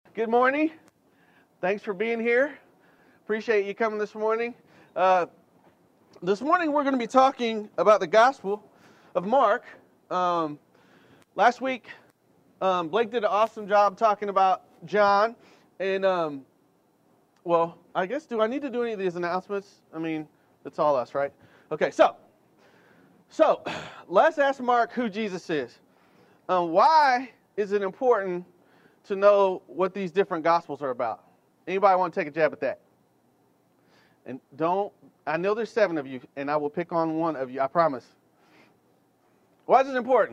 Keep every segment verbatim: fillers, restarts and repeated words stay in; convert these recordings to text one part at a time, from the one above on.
Good morning. Thanks for being here. Appreciate you coming this morning. Uh, this morning we're going to be talking about the Gospel of Mark. Um, last week, um, Blake did an awesome job talking about John. And, um, well, I guess, do I need to do any of these announcements? I mean, it's all us, right? Okay, so, so let's ask Mark who Jesus is. Um, why is it important to know what these different Gospels are about? Anybody want to take a jab at that? And don't, I know there's seven of you, and I will pick on one of you, I promise. Why is it important?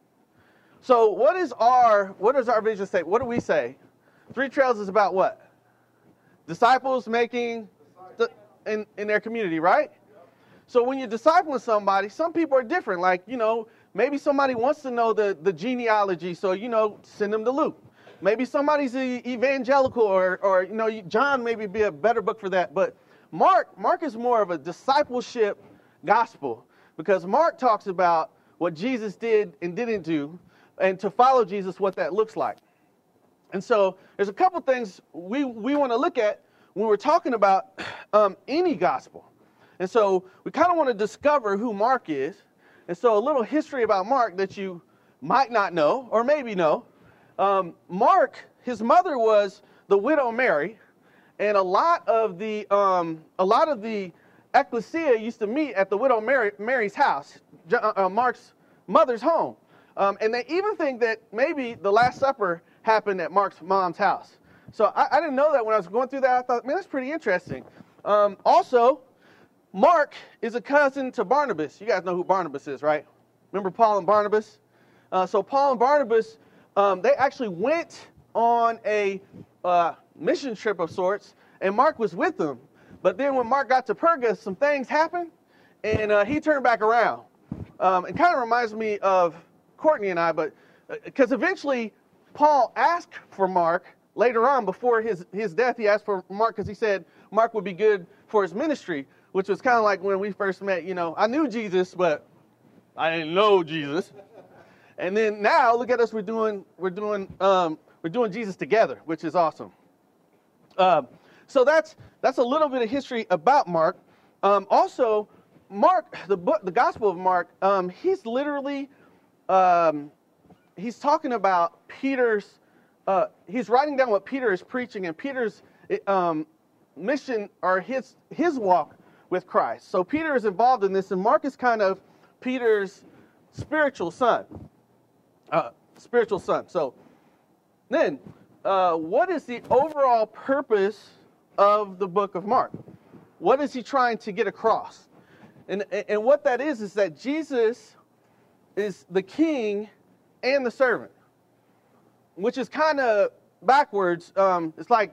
So what is our, what is our vision statement? What do we say? Three Trails is about what? Disciples making the, in, in their community, right? So when you're discipling somebody, some people are different. Like, you know, maybe somebody wants to know the, the genealogy, so, you know, send them to Luke. Maybe somebody's evangelical, or, or you know, John maybe be a better book for that. But Mark, Mark is more of a discipleship gospel, because Mark talks about what Jesus did and didn't do, and to follow Jesus, what that looks like. And so there's a couple things we, we want to look at when we're talking about um, any gospel. And so we kind of want to discover who Mark is. And so a little history about Mark that you might not know, or maybe know. Um, Mark, his mother was the widow Mary, and a lot of the um, a lot of the ecclesia used to meet at the widow Mary, Mary's house, uh, Mark's mother's home. Um, and they even think that maybe the Last Supper happened at Mark's mom's house. So I, I didn't know that when I was going through that. I thought, man, that's pretty interesting. Um, also, Mark is a cousin to Barnabas. You guys know who Barnabas is, right? Remember Paul and Barnabas? Uh, so Paul and Barnabas, um, they actually went on a uh, mission trip of sorts, and Mark was with them. But then when Mark got to Perga, some things happened, and uh, he turned back around. Um, it kind of reminds me of Courtney and I, but because uh, eventually Paul asked for Mark later on before his, his death. He asked for Mark because he said Mark would be good for his ministry, which was kind of like when we first met. You know, I knew Jesus, but I didn't know Jesus. And then now, look at us. We're doing we're doing um, we're doing Jesus together, which is awesome. Um, so that's that's a little bit of history about Mark. Um, also, Mark, the book, the Gospel of Mark, um, he's literally um, he's talking about Peter's. Uh, he's writing down what Peter is preaching, and Peter's um, mission or his his walk with Christ. So Peter is involved in this, and Mark is kind of Peter's spiritual son. Uh, spiritual son. So then, uh, what is the overall purpose of the book of Mark? What is he trying to get across? And and what that is is that Jesus is the king and the servant, which is kind of backwards. Um, it's like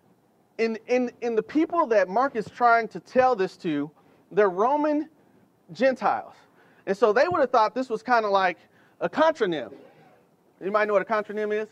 in in in the people that Mark is trying to tell this to, they're Roman Gentiles, and so they would have thought this was kind of like a contronym. Anybody know what a contronym is?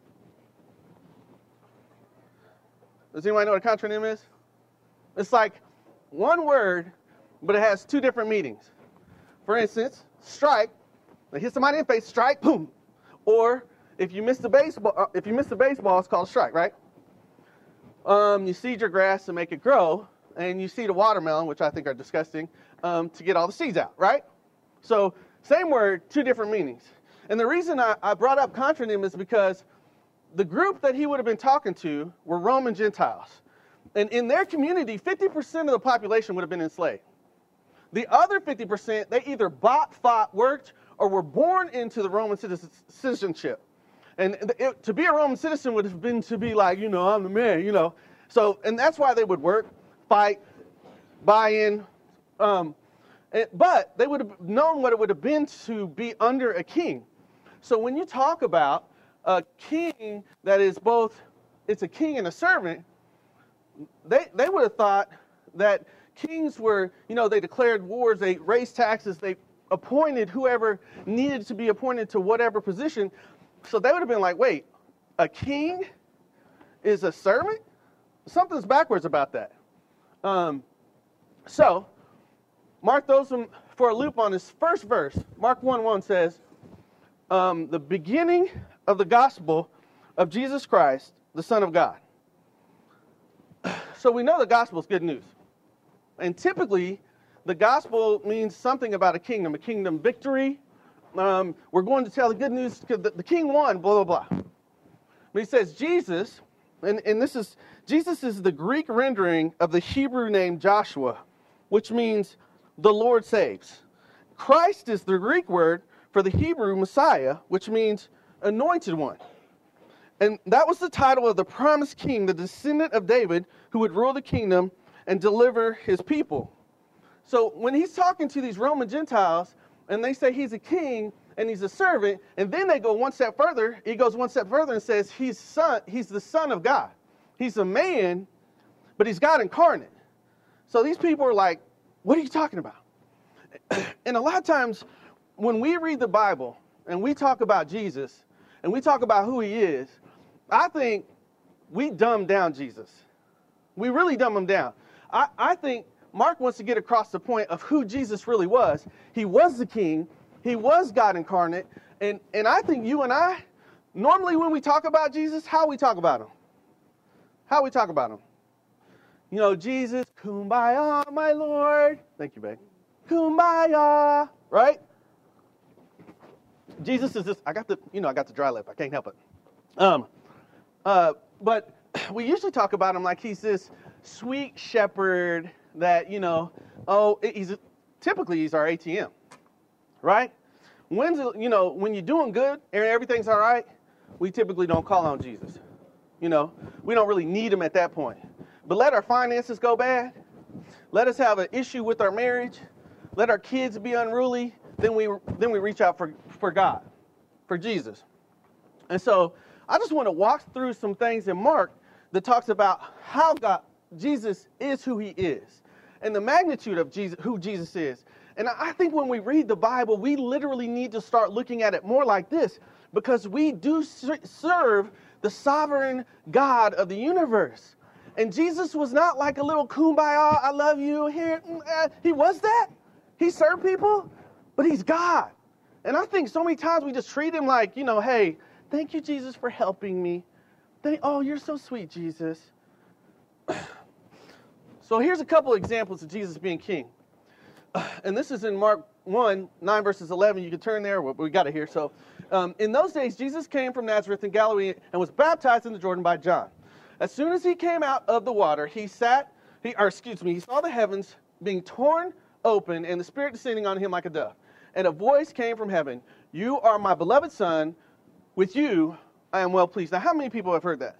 Does anybody know what a contronym is? It's like one word, but it has two different meanings. For instance, strike, they hit somebody in the face, strike, boom. Or if you miss the baseball, uh, if you miss the baseball, it's called a strike, right? Um, you seed your grass to make it grow, and you seed a watermelon, which I think are disgusting, um, to get all the seeds out, right? So same word, two different meanings. And the reason I, I brought up contronym is because the group that he would have been talking to were Roman Gentiles. And in their community, fifty percent of the population would have been enslaved. The other fifty percent, they either bought, fought, worked, or were born into the Roman citizenship. And it, to be a Roman citizen would have been to be like, you know, I'm the man, you know. So, and that's why they would work, fight, buy in, um, but they would have known what it would have been to be under a king. So when you talk about a king that is both, it's a king and a servant, they they would have thought that kings were, you know, they declared wars, they raised taxes, they appointed whoever needed to be appointed to whatever position. So they would have been like, wait, a king is a servant? Something's backwards about that. Um, so Mark throws them for a loop on his first verse. Mark one one says, um, the beginning of the gospel of Jesus Christ, the Son of God. So we know the gospel is good news. And typically, the gospel means something about a kingdom, a kingdom victory. Um, we're going to tell the good news because the, the king won, blah, blah, blah. But he says Jesus, and, and this is, Jesus is the Greek rendering of the Hebrew name Joshua, which means the Lord saves. Christ is the Greek word for the Hebrew Messiah, which means anointed one. And that was the title of the promised king, the descendant of David, who would rule the kingdom and deliver his people. So when he's talking to these Roman Gentiles, and they say he's a king and he's a servant, and then they go one step further, he goes one step further and says he's son, he's the Son of God. He's a man, but he's God incarnate. So these people are like, what are you talking about? And a lot of times when we read the Bible and we talk about Jesus and we talk about who he is, I think we dumb down Jesus. We really dumb him down. I, I think Mark wants to get across the point of who Jesus really was. He was the king. He was God incarnate. And, and I think you and I, normally when we talk about Jesus, how we talk about him? How we talk about him? You know, Jesus, kumbaya, my Lord. Thank you, babe. Kumbaya, right? Jesus is this, I got the, you know, I got the dry lip. I can't help it. Um, uh, but we usually talk about him like he's this sweet shepherd that, you know, oh, he's typically he's our A T M, right? When's it, you know, when you're doing good and everything's all right, we typically don't call on Jesus. You know, we don't really need him at that point. But let our finances go bad, let us have an issue with our marriage, let our kids be unruly, then we then we reach out for, for God, for Jesus. And so I just want to walk through some things in Mark that talks about how God, Jesus is who he is and the magnitude of Jesus, who Jesus is. And I think when we read the Bible, we literally need to start looking at it more like this because we do serve the sovereign God of the universe. And Jesus was not like a little kumbaya, I love you here. He was that. He served people, but he's God. And I think so many times we just treat him like, you know, hey, thank you, Jesus, for helping me. Thank, oh, you're so sweet, Jesus. So here's a couple of examples of Jesus being king. And this is in Mark one, nine verses eleven. You can turn there. We got it here. So um, in those days, Jesus came from Nazareth in Galilee and was baptized in the Jordan by John. As soon as he came out of the water, he sat, he, or excuse me, he saw the heavens being torn open and the Spirit descending on him like a dove. And a voice came from heaven, "You are my beloved Son. With you, I am well pleased." Now, how many people have heard that?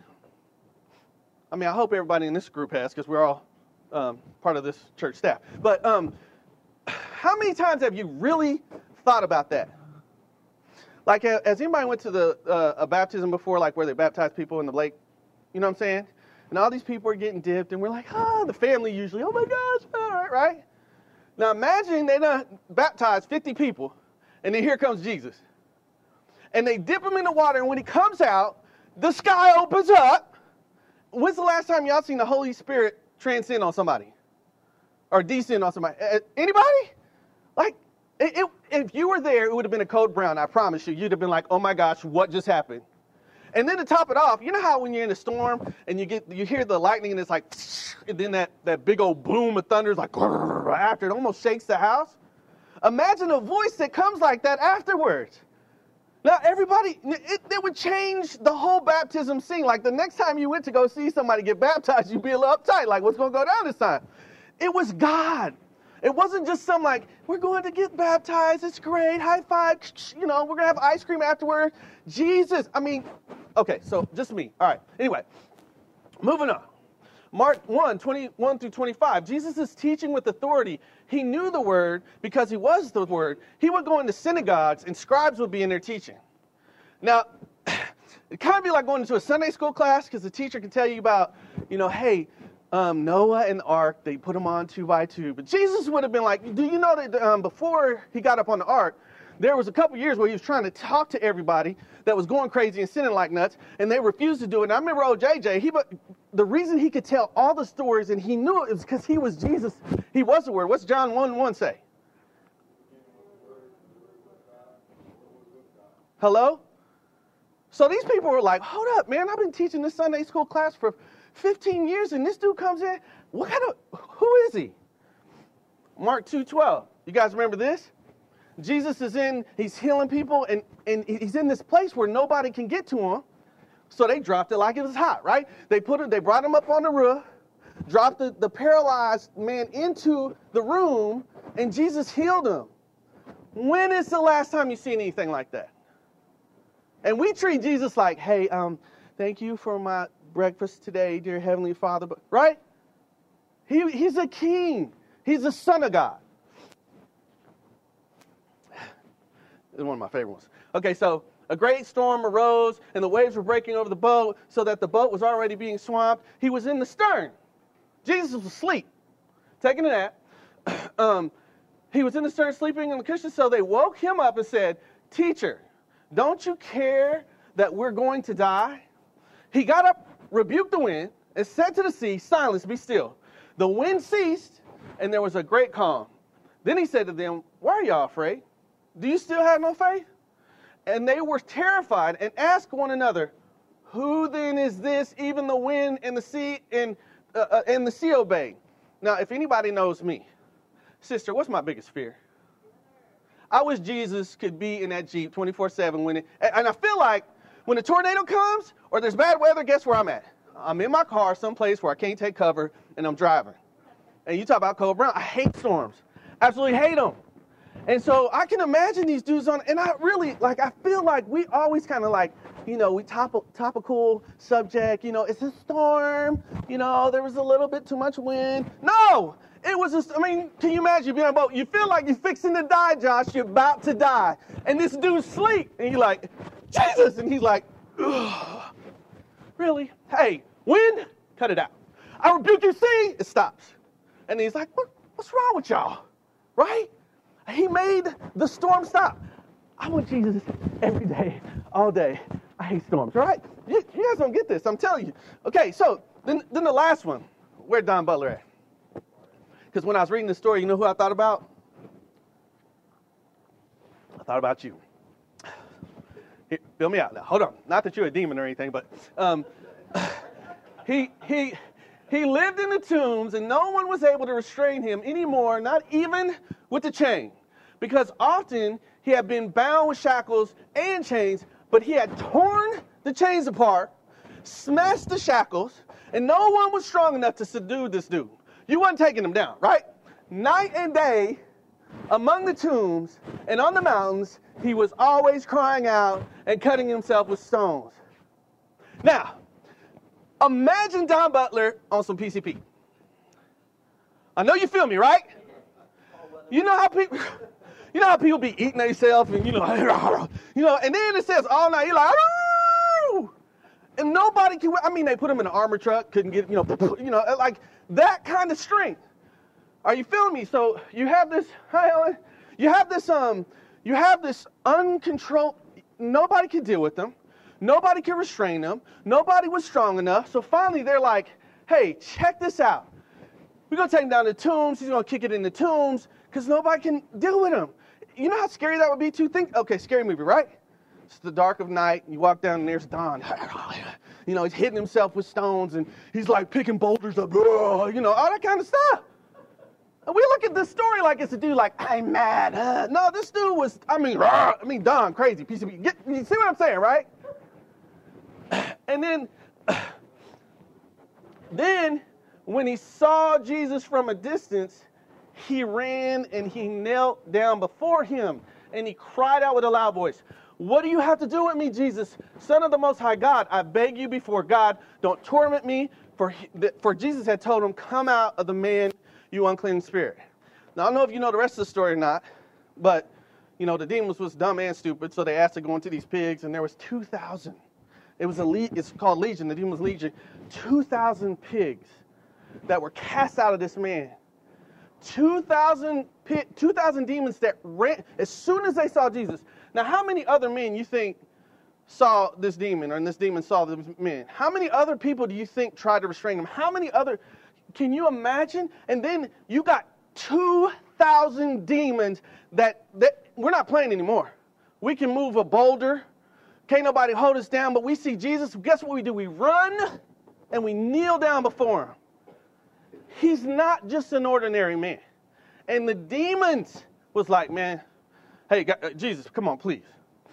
I mean, I hope everybody in this group has, because we're all um, part of this church staff. But um, how many times have you really thought about that? Like, has anybody went to the uh, a baptism before, like where they baptize people in the lake? You know what I'm saying? And all these people are getting dipped, and we're like, oh, the family usually, oh my gosh, all right, right? Now imagine they done baptized fifty people, and then here comes Jesus. And they dip him in the water, and when he comes out, the sky opens up. When's the last time y'all seen the Holy Spirit transcend on somebody? Or descend on somebody? Uh, anybody? Like, it, it, if you were there, it would have been a code brown, I promise you. You'd have been like, oh my gosh, what just happened? And then to top it off, you know how when you're in a storm and you get you hear the lightning and it's like, and then that, that big old boom of thunder is like, after it almost shakes the house? Imagine a voice that comes like that afterwards. Now, everybody, it, it would change the whole baptism scene. Like, the next time you went to go see somebody get baptized, you'd be a little uptight. Like, what's going to go down this time? It was God. It wasn't just some, like, we're going to get baptized. It's great. High five. You know, we're going to have ice cream afterward. Jesus. I mean, okay, so just me. All right. Anyway, moving on. Mark one, twenty-one through twenty-five. Jesus is teaching with authority. He knew the word because he was the word. He would go into synagogues and scribes would be in there teaching. Now, it kind of be like going into a Sunday school class because the teacher can tell you about, you know, hey, um, Noah and the ark, they put them on two by two. But Jesus would have been like, do you know that um, before he got up on the ark, there was a couple years where he was trying to talk to everybody that was going crazy and sinning like nuts, and they refused to do it. And I remember old J J, he, the reason he could tell all the stories, and he knew it was because he was Jesus. He was the Word. What's John one one say? Hello? So these people were like, hold up, man, I've been teaching this Sunday school class for fifteen years, and this dude comes in. What kind of, who is he? Mark two twelve. You guys remember this? Jesus is in, he's healing people, and, and he's in this place where nobody can get to him. So they dropped it like it was hot, right? They put it, they brought him up on the roof, dropped the, the paralyzed man into the room, and Jesus healed him. When is the last time you've seen anything like that? And we treat Jesus like, hey, um, thank you for my breakfast today, dear Heavenly Father. But, right? He, he's a king. He's the Son of God. This is one of my favorite ones. Okay, so a great storm arose, and the waves were breaking over the boat, so that the boat was already being swamped. He was in the stern. Jesus was asleep, taking a nap. um, he was in the stern sleeping on the cushion, so they woke him up and said, Teacher, don't you care that we're going to die? He got up, rebuked the wind, and said to the sea, Silence, be still. The wind ceased, and there was a great calm. Then he said to them, Why are y'all afraid? Do you still have no faith? And they were terrified and asked one another, Who then is this, even the wind and the sea and, uh, uh, and the sea obey? Now, if anybody knows me, sister, what's my biggest fear? I wish Jesus could be in that Jeep twenty-four seven when it, and I feel like when a tornado comes or there's bad weather, guess where I'm at? I'm in my car someplace where I can't take cover, and I'm driving. And you talk about Cole Brown. I hate storms. Absolutely hate them. And so I can imagine these dudes on, and I really, like, I feel like we always kind of like, you know, we top, topical subject, you know, it's a storm, you know, there was a little bit too much wind. No, it was just, I mean, can you imagine being on a boat? You feel like you're fixing to die, Josh, you're about to die. And this dude's asleep, and you're like, Jesus, and he's like, ugh, really? Hey, wind, cut it out. I rebuke you, sea, it stops. And he's like, what, what's wrong with y'all, right? He made the storm stop. I want Jesus every day, all day. I hate storms, right? You, you guys don't get this, I'm telling you. Okay, so then, then the last one. Where'd Don Butler at? Because when I was reading this story, you know who I thought about? I thought about you. Here, fill me out now. Hold on. Not that you're a demon or anything, but um, he he he lived in the tombs, and no one was able to restrain him anymore, not even with the chain. Because often he had been bound with shackles and chains, but he had torn the chains apart, smashed the shackles, and no one was strong enough to subdue this dude. You wasn't taking him down, right? Night and day, among the tombs and on the mountains, he was always crying out and cutting himself with stones. Now, imagine Don Butler on some P C P. I know you feel me, right? You know how people, you know how people be eating themselves, and you know, you know, and then it says all night, you're like, Arr! And nobody can. I mean, they put him in an armor truck, couldn't get, you know, you know, like that kind of strength. Are you feeling me? So you have this, hi Ellen, you have this, um, you have this uncontrolled. Nobody can deal with them. Nobody can restrain them. Nobody was strong enough. So finally, they're like, hey, check this out. We're gonna take him down to the tombs. He's gonna kick it in the tombs. Because nobody can deal with him. You know how scary that would be to think? Okay, scary movie, right? It's the dark of night. You walk down and there's Don. You know, he's hitting himself with stones and he's like picking boulders up. You know, all that kind of stuff. And we look at this story like it's a dude like, I'm mad. Uh, no, this dude was, I mean, rah, I mean, Don, crazy piece of, get, you see what I'm saying, right? And then, then when he saw Jesus from a distance, he ran and he knelt down before him and he cried out with a loud voice, what do you have to do with me, Jesus, Son of the Most High God? I beg you before God, don't torment me. For, he, for Jesus had told him, come out of the man, you unclean spirit. Now, I don't know if you know the rest of the story or not, but, you know, the demons was dumb and stupid, so they asked to go into these pigs, and there was two thousand. It was a le- it's called Legion, the demons Legion. two thousand pigs that were cast out of this man. two thousand, two thousand demons that ran as soon as they saw Jesus. Now, how many other men you think saw this demon, or this demon saw this man? How many other people do you think tried to restrain him? How many other, can you imagine? And then you got two thousand demons that, that we're not playing anymore. We can move a boulder Can't nobody hold us down, but we see Jesus. Guess what we do? We run and we kneel down before him. He's not just an ordinary man. And the demons was like, man, hey, God, Jesus, come on, please.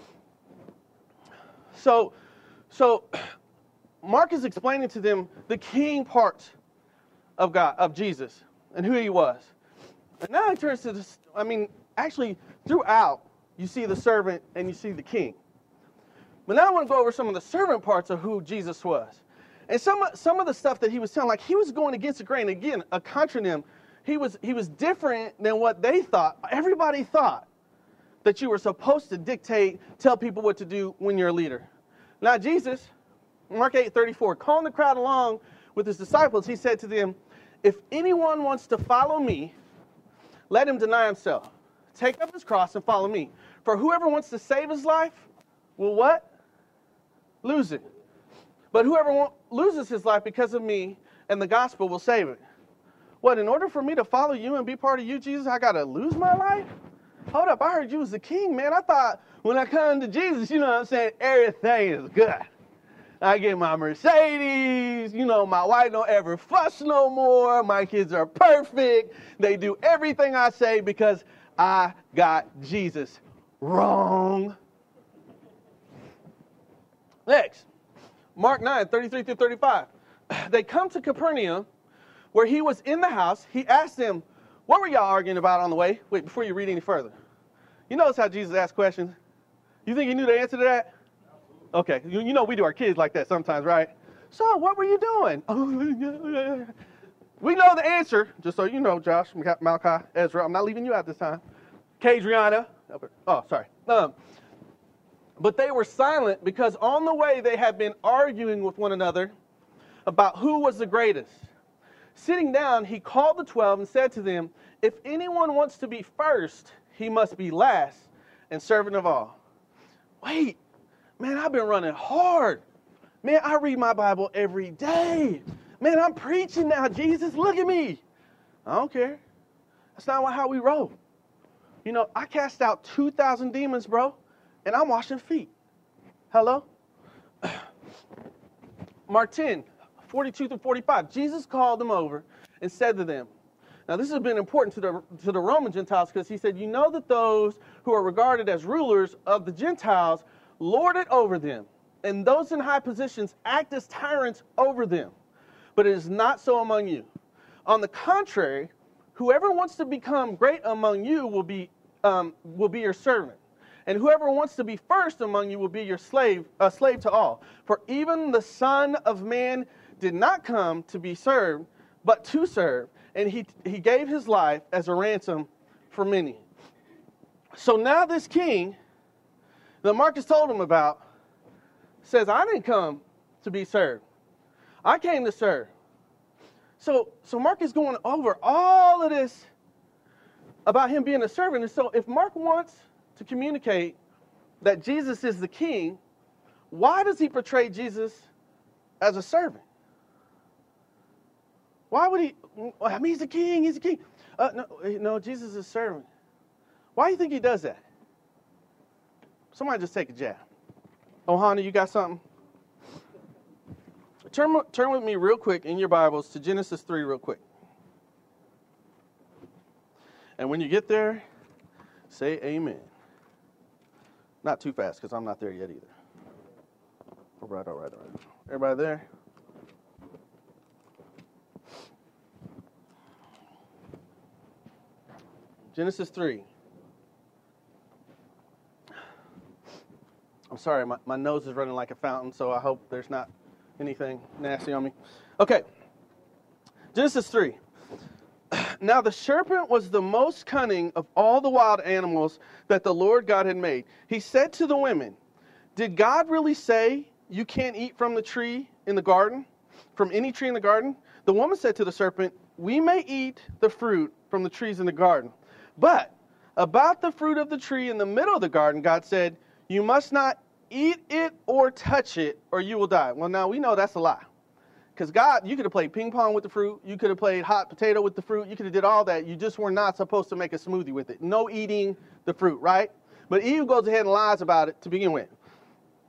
So, so Mark is explaining to them the king part of God, of Jesus, and who he was. And now he turns to this, I mean, actually, throughout, you see the servant and you see the king. But now I want to go over some of the servant parts of who Jesus was. And some, some of the stuff that he was telling, like he was going against the grain. Again, a contronym. He was, he was different than what they thought. Everybody thought that you were supposed to dictate, tell people what to do when you're a leader. Now Jesus, Mark eight thirty-four, calling the crowd along with his disciples, he said to them, if anyone wants to follow me, let him deny himself. Take up his cross and follow me. For whoever wants to save his life will what? Lose it. But whoever want, loses his life because of me and the gospel will save it. What, in order for me to follow you and be part of you, Jesus, I got to lose my life? Hold up, I heard you was the king, man. I thought when I come to Jesus, you know what I'm saying, everything is good. I get my Mercedes, you know, my wife don't ever fuss no more. My kids are perfect. They do everything I say because I got Jesus. Wrong. Next, Mark nine, thirty-three through thirty-five. They come to Capernaum, where he was in the house. He asked them, what were y'all arguing about on the way? Wait, before you read any further. You notice how Jesus asked questions? You think he knew the answer to that? Okay, you, you know we do our kids like that sometimes, right? So, what were you doing? We know the answer, just so you know, Josh, Malachi, Ezra. I'm not leaving you out this time. Kadriana. Oh, sorry. Um, but they were silent because on the way they had been arguing with one another about who was the greatest. Sitting down, he called the twelve and said to them, if anyone wants to be first, he must be last and servant of all. Wait, man, I've been running hard. Man, I read my Bible every day. Man, I'm preaching now, Jesus. Look at me. I don't care. That's not how we roll. You know, I cast out two thousand demons, bro, and I'm washing feet. Hello? Mark ten, forty-two through forty-five. Jesus called them over and said to them, now this has been important to the, to the Roman Gentiles because he said, you know that those who are regarded as rulers of the Gentiles lord it over them, and those in high positions act as tyrants over them. But it is not so among you. On the contrary, whoever wants to become great among you will be um, will be your servant. And whoever wants to be first among you will be your slave, a slave to all. For even the Son of Man did not come to be served, but to serve. And he, he gave his life as a ransom for many. So now this king that Marcus told him about says, I didn't come to be served. I came to serve. So, so Mark is going over all of this about him being a servant. And so if Mark wants to communicate that Jesus is the king, why does he portray Jesus as a servant? Why would he? I mean, he's a king, he's a king. Uh, no, no, Jesus is a servant. Why do you think he does that? Somebody just take a jab. Ohana, you got something? Turn, turn with me real quick in your Bibles to Genesis three real quick. And when you get there, say amen. Not too fast, because I'm not there yet either. All right, all right, all right. Everybody there? Genesis three. I'm sorry, my, my nose is running like a fountain, so I hope there's not anything nasty on me. Okay. Genesis three. Now the serpent was the most cunning of all the wild animals that the Lord God had made. He said to the women, did God really say you can't eat from the tree in the garden? From any tree in the garden? The woman said to the serpent, we may eat the fruit from the trees in the garden. But about the fruit of the tree in the middle of the garden, God said, you must not eat it or touch it, or you will die. Well, now we know that's a lie. Because God, you could have played ping pong with the fruit. You could have played hot potato with the fruit. You could have did all that. You just were not supposed to make a smoothie with it. No eating the fruit, right? But Eve goes ahead and lies about it to begin with.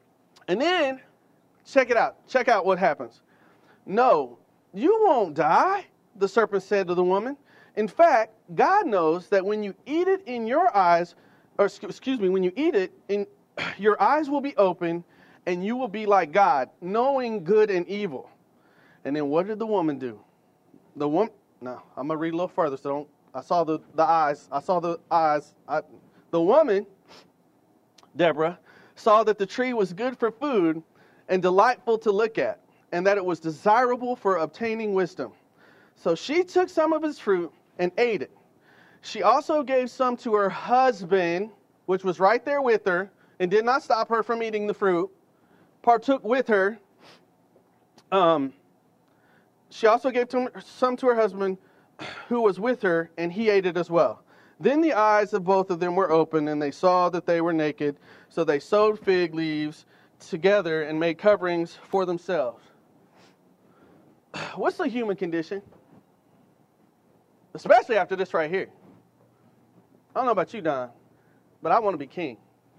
And then, check it out. Check out what happens. No, you won't die, the serpent said to the woman. In fact, God knows that when you eat it in your eyes, or excuse me, when you eat it, in your eyes will be open, and you will be like God, knowing good and evil. And then what did the woman do? The woman, no, I'm going to read a little further, so don't, I saw the, the eyes, I saw the eyes. I, the woman, Deborah, saw that the tree was good for food and delightful to look at, and that it was desirable for obtaining wisdom. So she took some of its fruit and ate it. She also gave some to her husband, which was right there with her, and did not stop her from eating the fruit, partook with her. Um, she also gave to, some to her husband who was with her, and he ate it as well. Then the eyes of both of them were opened, and they saw that they were naked. So they sewed fig leaves together and made coverings for themselves. What's the human condition? Especially after this right here. I don't know about you, Don, but I want to be king.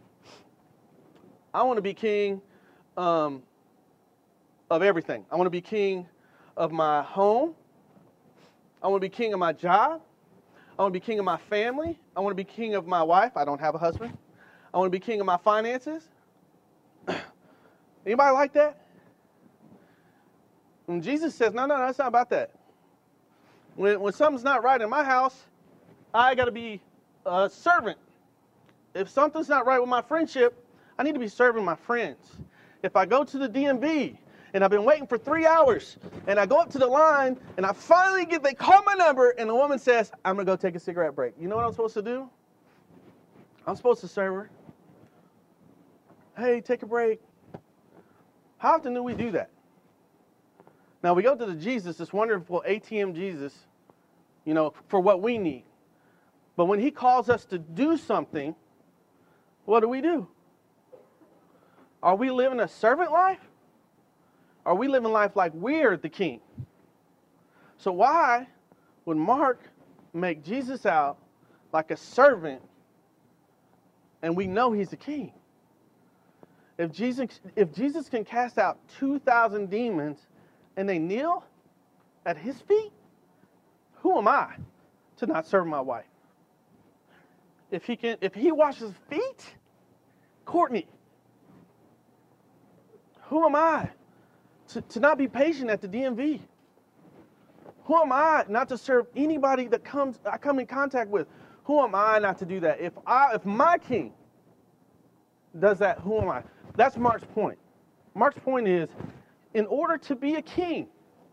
I want to be king um, of everything. I want to be king of my home. I want to be king of my job. I want to be king of my family. I want to be king of my wife. I don't have a husband. I want to be king of my finances. Anybody like that? When Jesus says, no, no, no, it's not about that. When, when something's not right in my house, I got to be a servant. If something's not right with my friendship, I need to be serving my friends. If I go to the D M V and I've been waiting for three hours and I go up to the line and I finally get, they call my number and the woman says, I'm going to go take a cigarette break. You know what I'm supposed to do? I'm supposed to serve her. Hey, take a break. How often do we do that? Now we go to the Jesus, this wonderful A T M Jesus, you know, for what we need. But when he calls us to do something, what do we do? Are we living a servant life? Are we living life like we're the king? So why would Mark make Jesus out like a servant and we know he's the king? If Jesus, if Jesus can cast out two thousand demons and they kneel at his feet, who am I to not serve my wife? If he can, if he washes feet, Courtney, who am I to, to not be patient at the D M V? Who am I not to serve anybody that comes I come in contact with? Who am I not to do that? If I, if my king does that, who am I? That's Mark's point. Mark's point is, in order to be a king,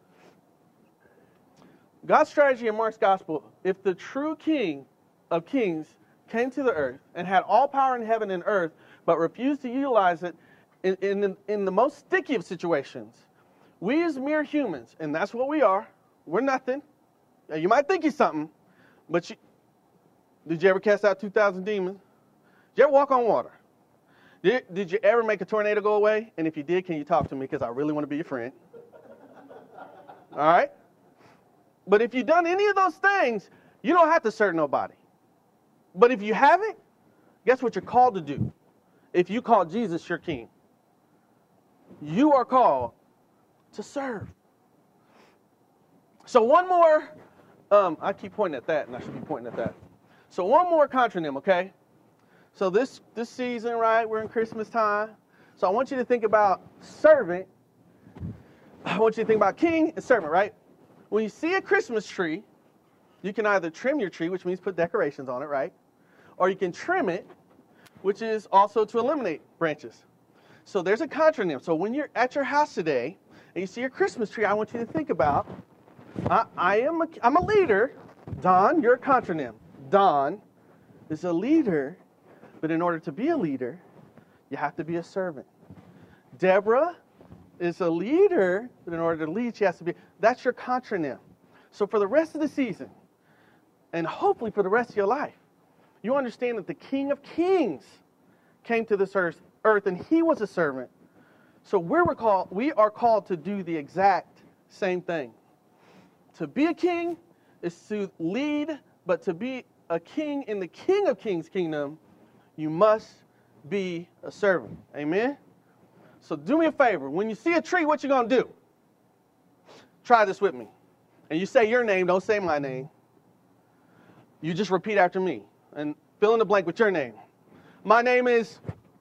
God's strategy in Mark's gospel, if the true king of kings came to the earth and had all power in heaven and earth, but refused to utilize it in, in, in the most sticky of situations, we as mere humans, and that's what we are, we're nothing. You might think you're something, but you, did you ever cast out two thousand demons? Did you ever walk on water? Did, did you ever make a tornado go away? And if you did, can you talk to me? Because I really want to be your friend. All right? But if you've done any of those things, you don't have to serve nobody. But if you haven't, guess what you're called to do? If you call Jesus your king, you are called to serve. So one more, um, I keep pointing at that, and I should be pointing at that. So one more contronym, okay? So this, this season, right, we're in Christmas time. So I want you to think about servant. I want you to think about king and servant, right? When you see a Christmas tree, you can either trim your tree, which means put decorations on it, right? Or you can trim it, which is also to eliminate branches. So there's a contronym. So when you're at your house today and you see your Christmas tree, I want you to think about, I, I am a, I'm a leader. Don, you're a contronym. Don is a leader, but in order to be a leader, you have to be a servant. Deborah is a leader, but in order to lead, she has to be. That's your contronym. So for the rest of the season, and hopefully for the rest of your life, you understand that the King of Kings came to this earth, earth and he was a servant. So we're called, we are called to do the exact same thing. To be a king is to lead, but to be a king in the King of Kings kingdom, you must be a servant. Amen? So do me a favor. When you see a tree, what you going to do? Try this with me. And you say your name. Don't say my name. You just repeat after me. And fill in the blank with your name. My name is...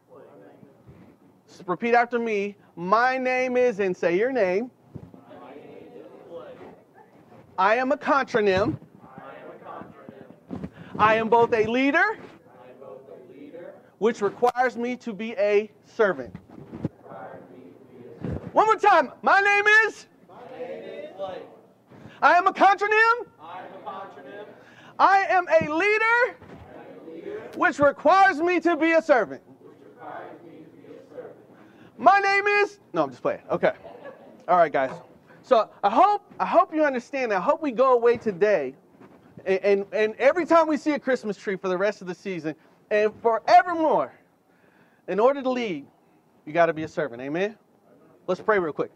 Repeat after me. My name is, and say your name. My name is I am a contronym. I am a contronym. I am both a leader, I am both a leader which requires me to be a servant. Requires me to be a servant. One more time. My name is? My name is Blake. I am a contronym. I am a contronym. I am a leader, I am a leader which requires me to be a servant. My name is... No, I'm just playing. Okay. All right, guys. So I hope I hope you understand. I hope we go away today, and, and, and every time we see a Christmas tree for the rest of the season, and forevermore, in order to lead, you got to be a servant. Amen? Let's pray real quick.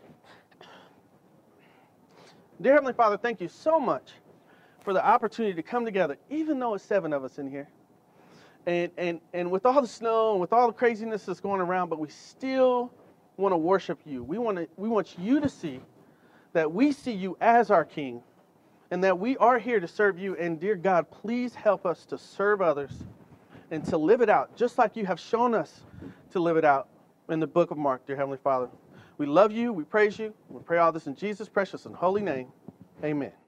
Dear Heavenly Father, thank you so much for the opportunity to come together, even though it's seven of us in here. And, and and with all the snow and with all the craziness that's going around, but we still want to worship you. We want to we want you to see that we see you as our King and that we are here to serve you. And dear God, please help us to serve others and to live it out, just like you have shown us to live it out in the book of Mark, dear Heavenly Father. We love you. We praise you. We pray all this in Jesus' precious and holy name. Amen.